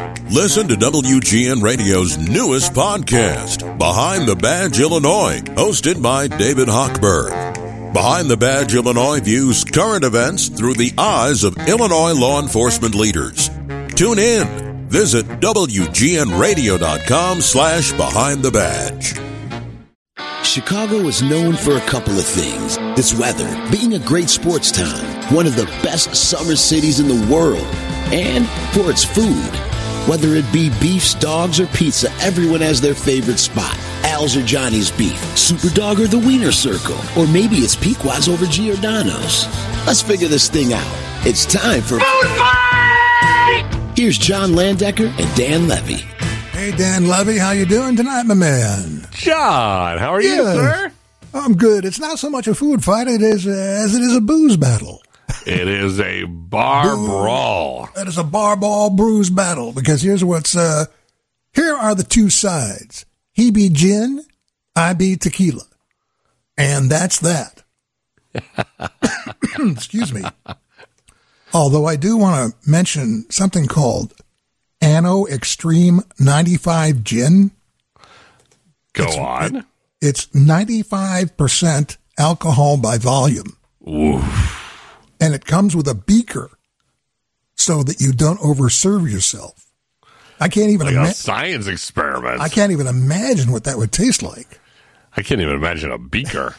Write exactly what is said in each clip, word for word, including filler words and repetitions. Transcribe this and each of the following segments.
Listen to W G N Radio's newest podcast, Behind the Badge Illinois, hosted by David Hochberg. Behind the Badge Illinois views current events through the eyes of Illinois law enforcement leaders. Tune in. Visit W G N radio dot com slash behind the badge. Chicago is known for a couple of things. Its weather, being a great sports town, one of the best summer cities in the world, and for its food. Whether it be beefs, dogs, or pizza, everyone has their favorite spot. Al's or Johnny's Beef, Superdog or the Wiener Circle, or maybe it's Pequod's over Giordano's. Let's figure this thing out. It's time for Food Fight! Here's John Landecker and Dan Levy. Hey, Dan Levy, how you doing tonight, my man? John, how are you, yeah, sir? I'm good. It's not so much a food fight it is, uh, as it is a booze battle. It is a bar Boo. brawl. It is a bar ball bruise battle, because here's what's, uh, here are the two sides. He be gin, I be tequila. And that's that. Excuse me. Although I do want to mention something called Anno Extreme ninety-five Gin. Go it's, on. It, it's ninety-five percent alcohol by volume. Oof. And it comes with a beaker so that you don't overserve yourself. I can't even like imagine. a science experiment. I can't even imagine what that would taste like. I can't even imagine a beaker.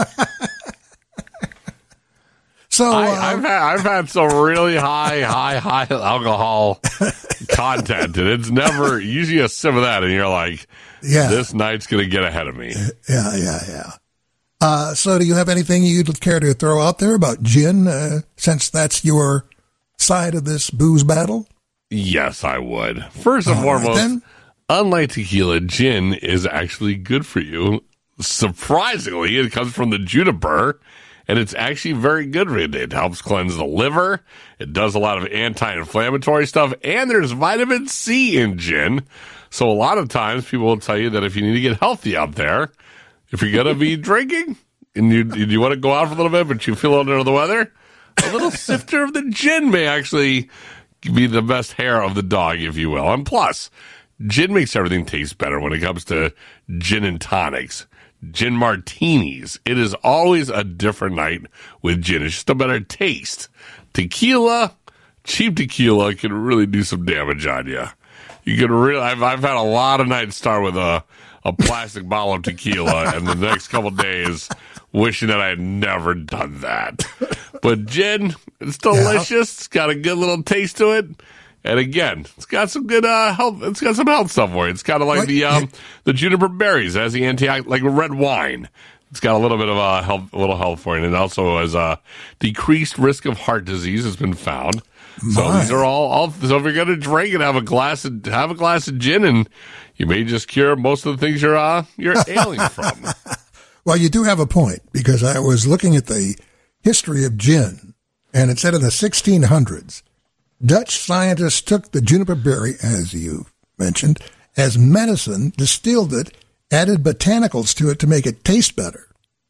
so I, uh, I've had I've had some really high, high, high alcohol content, and it's never usually a sip of that, and you're like, yeah, this night's gonna get ahead of me. Yeah, yeah, yeah. Uh, so do you have anything you'd care to throw out there about gin, uh, since that's your side of this booze battle? Yes, I would. First and All foremost, right, unlike tequila, gin is actually good for you. Surprisingly, it comes from the juniper, and it's actually very good for you. It helps cleanse the liver. It does a lot of anti-inflammatory stuff, and there's vitamin C in gin. So a lot of times people will tell you that if you need to get healthy out there, if you're going to be drinking and you, you want to go out for a little bit, but you feel under the weather, a little sifter of the gin may actually be the best hair of the dog, if you will. And plus, gin makes everything taste better when it comes to gin and tonics, gin martinis. It is always a different night with gin. It's just a better taste. Tequila, cheap tequila can really do some damage on you. You can really, I've, I've had a lot of nights start with a, a plastic bottle of tequila, and the next couple of days wishing that I had never done that. But gin, it's delicious. Yeah. It's got a good little taste to it. And again, it's got some good uh, health. It's got some health stuff for it. It's kind of like what? the um, the juniper berries as the anti, like red wine. It's got a little bit of a health, a little health for it, and it also has a decreased risk of heart disease has been found. So My. these are all, all. So if you're gonna drink and have a glass of have a glass of gin, and you may just cure most of the things you're uh, you're ailing from. Well, you do have a point, because I was looking at the history of gin, and it said in the sixteen hundreds, Dutch scientists took the juniper berry, as you mentioned, as medicine, distilled it, added botanicals to it to make it taste better,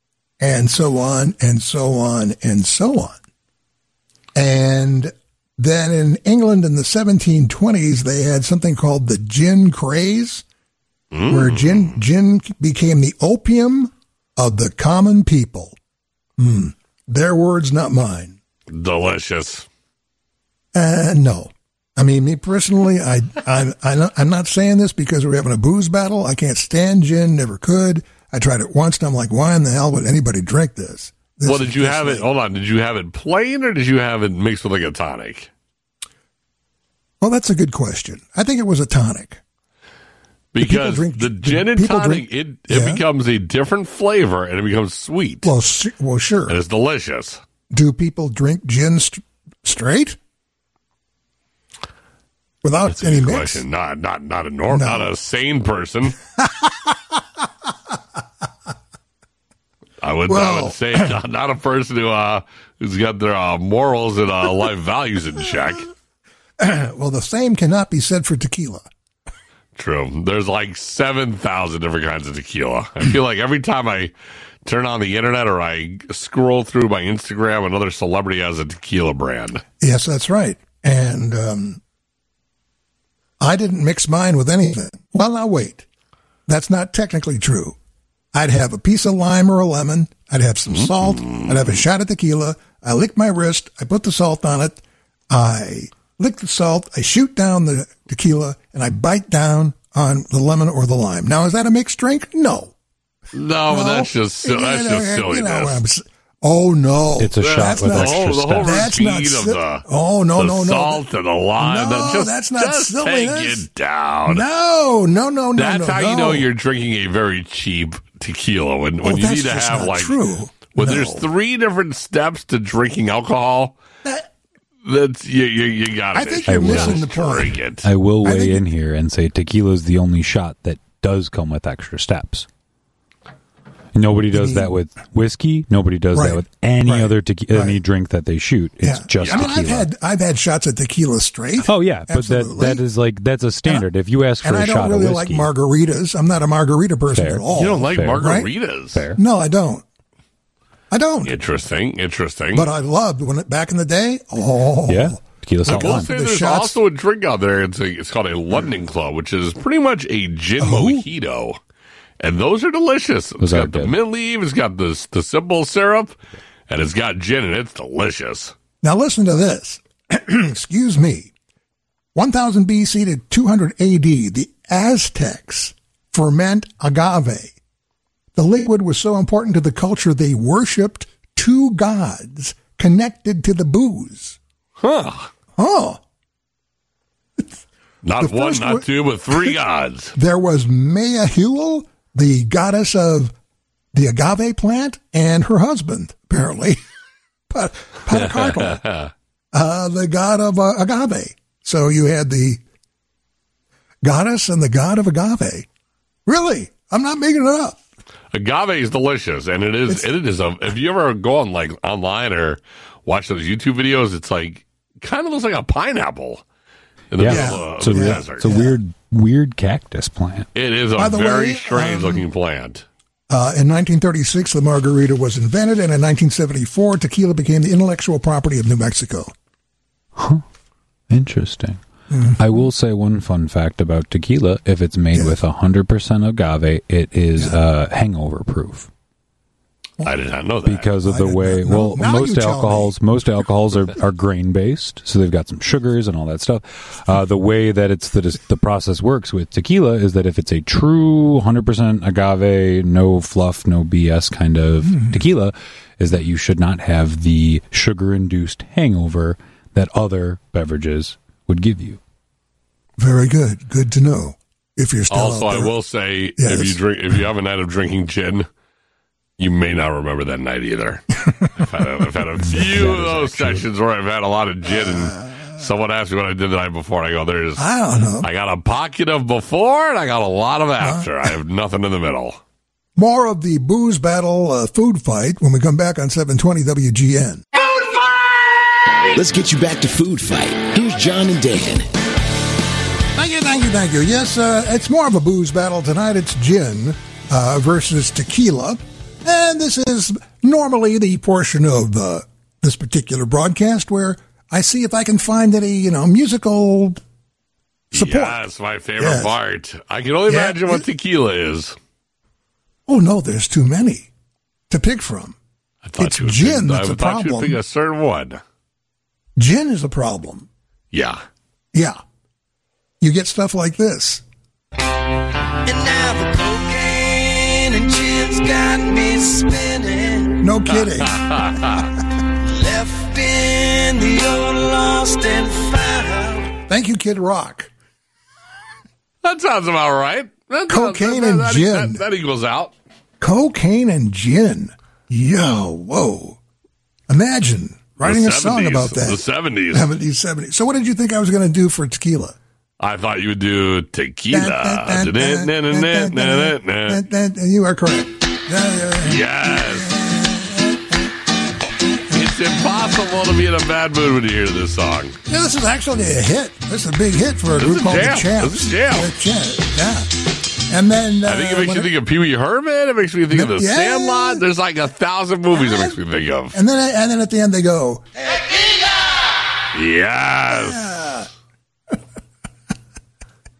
and so on and so on and so on. And then in England in the seventeen twenties, they had something called the gin craze, mm. where gin gin became the opium of the common people. Mm. Their words, not mine. Delicious. Uh, no. I mean, me personally, I, I, I, I'm not saying this because we're having a booze battle. I can't stand gin, never could. I tried it once, and I'm like, why in the hell would anybody drink this? this well, did you have it, hold on, did you have it plain, or did you have it mixed with like a tonic? Well, that's a good question. I think it was a tonic. Because drink, the gin and tonic, drink, it, it yeah. becomes a different flavor, and it becomes sweet. Well, su- well, sure. And it's delicious. Do people drink gin st- straight? Without That's any a good mix? Question. Not, not, not a normal, no. not a sane person. I would, well, I would say not, not a person who uh, who's got their uh, morals and uh, life values in check. Well, the same cannot be said for tequila. True. There's like seven thousand different kinds of tequila. I feel like every time I turn on the internet or I scroll through my Instagram, another celebrity has a tequila brand. Yes, that's right. And um, I I didn't mix mine with anything. Well, now wait. That's not technically true. I'd have a piece of lime or a lemon. I'd have some salt. I'd have a shot of tequila. I lick my wrist. I put the salt on it. I lick the salt. I shoot down the tequila, and I bite down on the lemon or the lime. Now, is that a mixed drink? No. No, but that's just si- that's You just know, silliness. you know, I'm s- oh no, It's a shot That's with not- the extra whole, the whole steps. That's routine not of si- the, oh, no, the no, no. salt and the lime. No, that just, that's not just silliness. take it down. no, no, no, no. That's no, how no. you know you're drinking a very cheap tequila when, when Oh, you that's need to just have not like true. when No. there's three different steps to drinking alcohol. That- That's you you, you got I it. think you're You missing just the point. Drink it. I will I weigh think in here and say tequila is the only shot that does come with extra steps. Nobody does that with whiskey. Nobody does Right. that with any Right. other tequi- Right. any drink that they shoot. It's Yeah. just I mean, tequila. I've had I've had shots of tequila straight. oh yeah, but that Absolutely. that is like that's a standard. If you ask for and a I don't shot really of like whiskey, margaritas. I'm not a margarita person Fair. at all. You don't like Fair. margaritas? fair. No, I don't. I don't. Interesting. Interesting. But I loved when it back in the day. Oh, Yeah, tequila I salt will lime. say The there's shots- also a drink out there. It's a, it's called a London Club, which is pretty much a gin Oh. mojito, and those are delicious. It's Those are got the good. mint leaf, it's got the the simple syrup, and it's got gin, and it's delicious. Now listen to this. Excuse me. one thousand B C to two hundred A D, the Aztecs ferment agave. The liquid was so important to the culture they worshipped two gods connected to the booze. Huh? Oh, Not The one, first not one- two, but three gods. there was Mayahul, the goddess of the agave plant, and her husband, apparently, Pat- Patacartl, uh, the god of uh, agave. So you had the goddess and the god of agave. Really? I'm not making it up. Agave is delicious, and it is. It is a. If you ever go on like online or watch those YouTube videos, it's like kind of looks like a pineapple in the Yeah, middle of it's a, the weird, desert. it's a weird weird cactus plant. It is a By the very way, strange um, looking plant. Uh, in nineteen thirty-six, the margarita was invented, and in nineteen seventy-four, tequila became the intellectual property of New Mexico. Interesting. Mm-hmm. I will say one fun fact about tequila: if it's made Yes. with one hundred percent agave, it is uh, hangover proof. I did not know that. Because of I the did way, not know. well, Now most you tell alcohols, most alcohols are, are grain based, so they've got some sugars and all that stuff. Uh, the way that it's the the process works with tequila is that if it's a true one hundred percent agave, no fluff, no B S kind of Hmm. tequila, is that you should not have the sugar induced hangover that other beverages would give you. Very good. Good to know. If you're still Also, out I there. will say, Yes. if you drink, if you have a night of drinking gin, you may not remember that night either. I've, had a, I've had a few of those sessions where I've had a lot of gin, and someone asked me what I did the night before, and I go, "There's, I don't know. I got a pocket of before, and I got a lot of after. I have nothing in the middle." More of the booze battle uh, food fight when we come back on seven twenty W G N. Let's get you back to Food Fight. Here's John and Dan. Thank you, thank you, thank you. Yes, uh, it's more of a booze battle tonight. It's gin uh, versus tequila. And this is normally the portion of uh, this particular broadcast where I see if I can find any, you know, musical support. Yeah, it's my favorite Yes. part. I can only Yeah. imagine what tequila is. Oh, no, there's too many to pick from. I thought It's you would gin pick, that's I a thought you'd problem. pick a certain one. Gin is a problem. Yeah. Yeah. You get stuff like this. And now the cocaine and gin's got me spinning. No kidding. Left in the old lost and found. Thank you, Kid Rock. That sounds about right. That, Cocaine that, and that, gin. That, that equals out. Cocaine and gin. Yo, whoa. Imagine writing The a song seventies, about that. The seventies. seventies, seventies. So what did you think I was going to do for tequila? I thought you would do tequila. You are correct. Yes. It's impossible to be in a bad mood when you hear this song. Yeah, this is actually a hit. This is a big hit for a This group is a called jam. the Champs. This is a jam. The Champs, yeah. And then uh, I think it makes when you think of Pee Wee Herman. It makes me think of The Yeah. Sandlot. There's like a thousand movies it makes me think of. And then, and then at the end they go, Yes.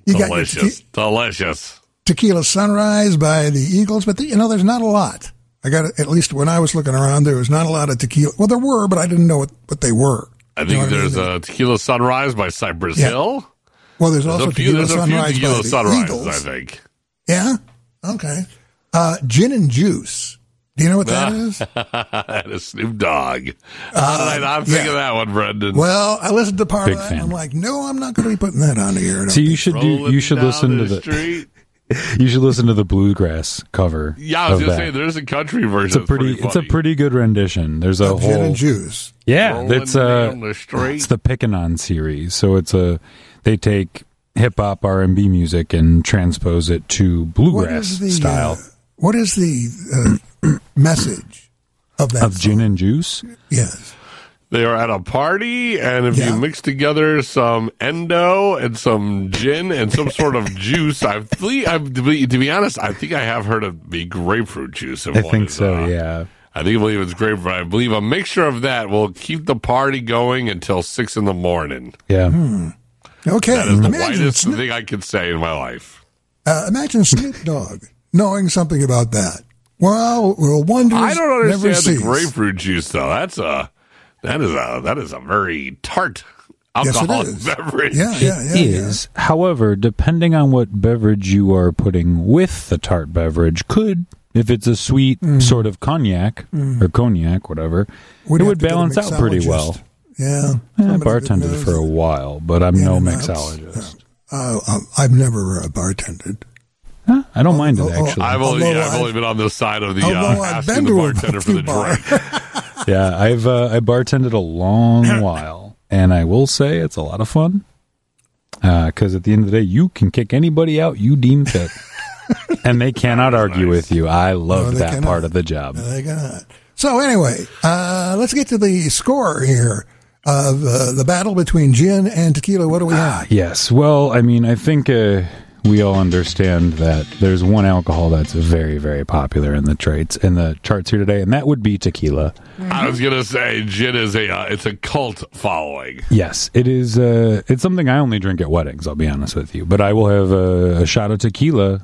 You got your Delicious. tequi- Delicious. Tequila Sunrise by the Eagles, but the, you know, there's not a lot. I got it, at least when I was looking around, there was not a lot of tequila. Well, there were, but I didn't know what, what they were. I You think know what there's mean? a Tequila Sunrise by Cypress Yeah. Hill. Well, there's, There's also a few, Tequila there's a few Sunrise Tequila by the Sunrises, Eagles. I think. Yeah? Okay. Uh, Gin and Juice. Do you know what that is? That is Snoop Dogg. How did I not think yeah. of that one, Brendan? Well, I listened to part Big of that. fan. And I'm like, no, I'm not going to be putting that on the air. I don't See, you think. should do. Rolling You should down listen to the the. street. You should listen to the bluegrass cover. Yeah, I was of going to that. say there's a country version. It's a that's pretty. It's a funny. pretty good rendition. There's a Of whole. Gin and Juice. Yeah, Rolling that's uh, down the street. it's the Pickin' On series. So it's a they take hip hop R and B music and transpose it to What bluegrass is the, style uh, what is the uh, message of that of song? Gin and Juice. Yes. They are at a party, and if Yeah. you mix together some endo and some gin and some sort of juice, I believe, I, to, be, to be honest, I think I have heard it be grapefruit juice. If I one think is, so. uh, Yeah. I think I believe it's grapefruit. I believe a mixture of that will keep the party going until six in the morning. Yeah. Okay. That is the imagine, whitest Snoop, thing I could say in my life. uh, imagine Snoop Dogg knowing something about that. Well, well wonders I don't never understand cease. the grapefruit juice though. That's a that is a that is a very tart Yes, it alcoholic is. beverage. Yeah, yeah, yeah. Is, however, depending on what beverage you are putting with the tart beverage, could, if it's a sweet sort of cognac or cognac, whatever, We'd it have would to get a balance out pretty mixologist. well. Yeah. I Somebody that bartended knows for a it. while, but I'm In no and outs. mixologist. Uh, um, I've never uh, bartended. Huh? I don't mind it, oh, oh, actually. I've only Although I've I've- only been on this side of the uh, although I've asking been the to a bartender for few the bars. drink. Yeah, I've uh, I bartended a long while, and I will say it's a lot of fun. Because at the end of the day, you can kick anybody out you deem fit, and they cannot argue nice. with you. I loved they that cannot. part of the job. No, they got. So anyway, uh, let's get to the score here of uh, the battle between gin and tequila. What do we have? Yes. Well, I mean, I think uh, we all understand that there's one alcohol that's very, very popular in the traits in the charts here today, and that would be tequila. I was gonna say gin is a uh, it's a cult following. Yes, it is. Uh, it's something I only drink at weddings. I'll be honest with you, but I will have a, a shot of tequila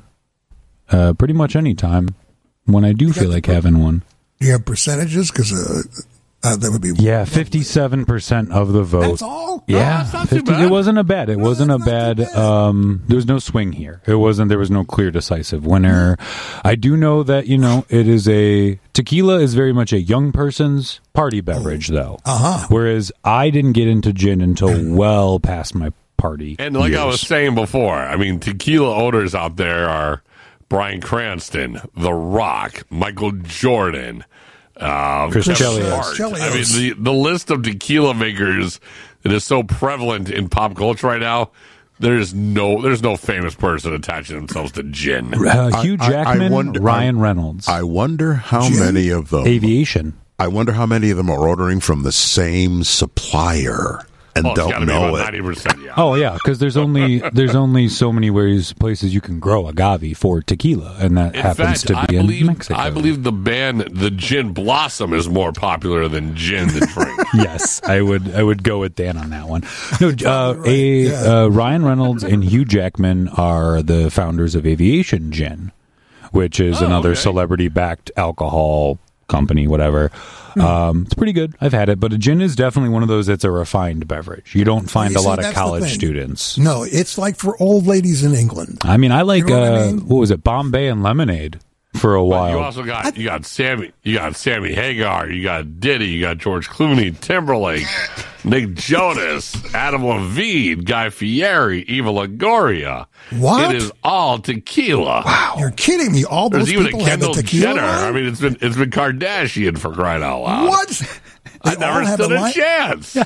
uh, pretty much any time when I do feel like having one. Do you have percentages? Because uh, uh, that would be. Yeah, fifty-seven percent of the vote. That's all. Yeah, that's not too fifty bad. It wasn't a bad. It No, wasn't a that's not bad. too bad. Um, there was no swing here. It wasn't. There was no clear decisive winner. I do know that you know it is a tequila is very much a young person's party beverage, though. Uh-huh. Whereas I didn't get into gin until well past my party. And like I was years. saying before, I mean tequila owners out there are Bryan Cranston, The Rock, Michael Jordan, uh, Chris Kevin Chelios. Hart. Chelios. I mean the the list of tequila makers that is so prevalent in pop culture right now. There's no there's no famous person attaching themselves to gin. Uh, Hugh I- I Jackman, wonder- Ryan Reynolds, I wonder how Jim? many of them. aviation. I wonder how many of them are ordering from the same supplier and Oh, it's got don't to be know about it. ninety percent. Yeah. Oh yeah, because there's only there's only so many ways places you can grow agave for tequila, and that In happens fact, to I be in believe Mexico. I believe the band the Gin Blossom is more popular than gin the drink. Yes, I would I would go with Dan on that one. No, uh, right, a, yeah. uh, Ryan Reynolds and Hugh Jackman are the founders of Aviation Gin, which is Oh, another okay. celebrity-backed alcohol company, whatever. Hmm. Um, it's pretty good. I've had it, but a gin is definitely one of those that's a refined beverage. You don't find you a see, lot of that's the college thing. students. No, it's like for old ladies in England. I mean, I like You know what I uh, mean? what was it, Bombay and lemonade for a But while. you also got you got Sammy you got Sammy Hagar, you got Diddy, you got George Clooney, Timberlake, Nick Jonas, Adam Levine, Guy Fieri, Eva Longoria. What? It is all tequila. Wow. You're kidding me. All those There's even a people had the Kendall tequila Jenner. line? I mean, it's been it's been Kardashian for crying out loud. What? I They never all have stood a a line? chance.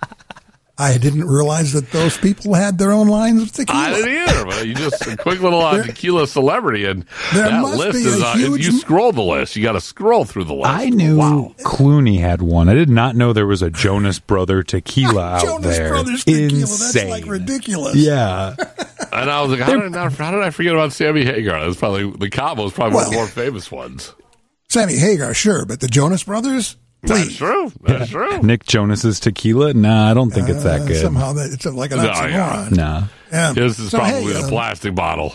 I didn't realize that those people had their own lines of tequila. I didn't either. But you just a quick little uh, tequila celebrity, and there that must list be is. a Uh, huge- you scroll the list. You got to scroll through the list. I knew Wow. Clooney had one. I did not know there was a Jonas Brother tequila out Jonas there. Brothers tequila. Insane. That's like ridiculous. Yeah. And I was like, how did, I not, how did I forget about Sammy Hagar? That's probably the Cabo's probably one of the Well- more famous ones. Sammy Hagar, sure, but the Jonas Brothers? That's true. That's true. Nick Jonas's tequila? Nah, I don't think it's that Uh, good. Somehow that it's like an No, oxymoron. yeah. Nah. Yeah. This is So, probably hey, a um, plastic bottle.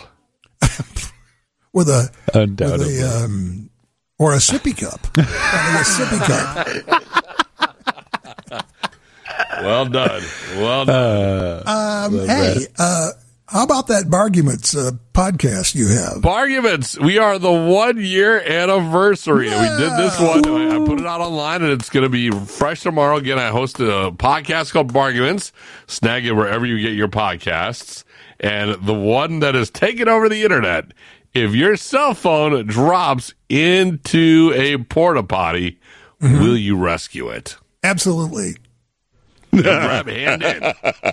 with a with Undoubtedly. a um, or a sippy cup. Kind of a sippy cup. Well done. Well done. Um, hey, uh, how about that Barguments uh, podcast you have? Arguments. We are the one year anniversary. We did this one. I I put it out online, and it's going to be fresh tomorrow. Again, I host a podcast called Barguments. Snag it wherever you get your podcasts. And the one that is taking over the internet. If your cell phone drops into a porta potty, Mm-hmm. will you rescue it? Absolutely. Grab hand in.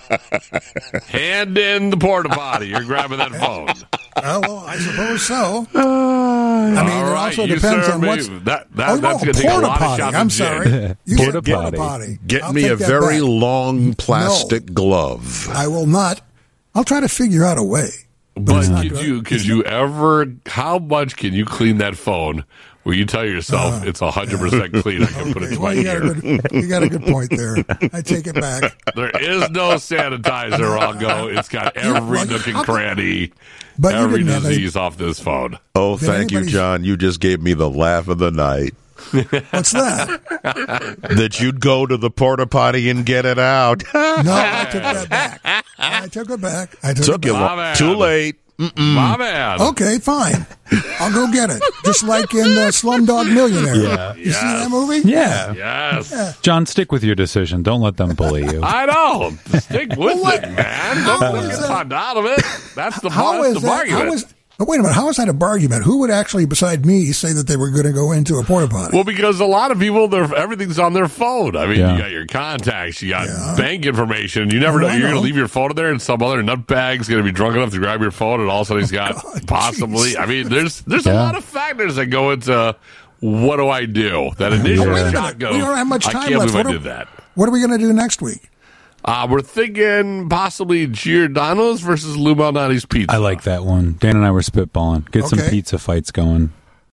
Hand in the porta potty. You're grabbing that phone. Oh, well, I suppose so. I mean, All it right, also you depends serve on me. what's. That, that, oh, that's no, going to take a porta lot potty. of shots I'm of sorry. gin. You Porta said porta potty. potty. Get I'll me take a that very back. long plastic glove. I will not. I'll try to figure out a way. But it's not could good. you could you ever? How much can you clean that phone where you tell yourself it's a hundred percent clean? I can put it Okay, to well, my you got, a ear. good, you got a good point there. I take it back. There is no sanitizer. I'll go. It's got every well, nook and how- cranny, But you every didn't have any- disease off this phone. Oh, Did thank you, anybody- John. You just gave me the laugh of the night. What's that? That you'd go to the porta potty and get it out. No, I took that back. I took it back. I took, Took it you back. My long. man. Too late. My man. Okay, fine. I'll go get it. Just like in uh, Slumdog Millionaire. Yeah. You see Yes. that movie? Yeah. Yes. John, stick with your decision. Don't let them bully you. I know. Stick with what- it, man. how Don't is get that- talked out of it. That's the, How that's is the that? argument. How is, but wait a minute. How is that a bargain? Who would actually, beside me, say that they were going to go into a porta potty? Well, because a lot of people, their everything's on their phone. I mean, Yeah. you got your contacts, you got Yeah. bank information. You never Oh, know. I You're going know. to leave your phone in there, and some other nutbag's going to be drunk enough to grab your phone, and all of a sudden he's got God, possibly. jeez. I mean, there's there's a Yeah. lot of factors that go into what do I do. That initial Wait a shot minute. goes. We don't have much I time can't left. believe I What did are- that. What are we going to do next week? Uh, we're thinking possibly Giordano's versus Lou Malnati's Pizza. I like that one. Dan and I were spitballing. Get some Okay. pizza fights going.